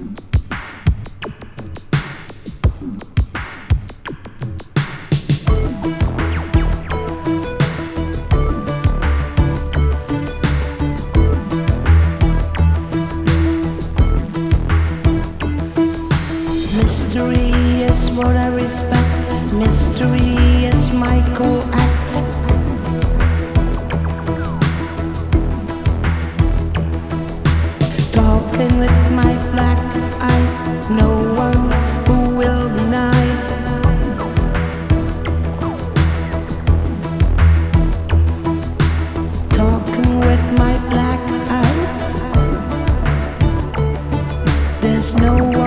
Mystery is what I respect. Mystery is my core act. Talking with my black eyes, no one who will deny. Talking with my black eyes, there's no one.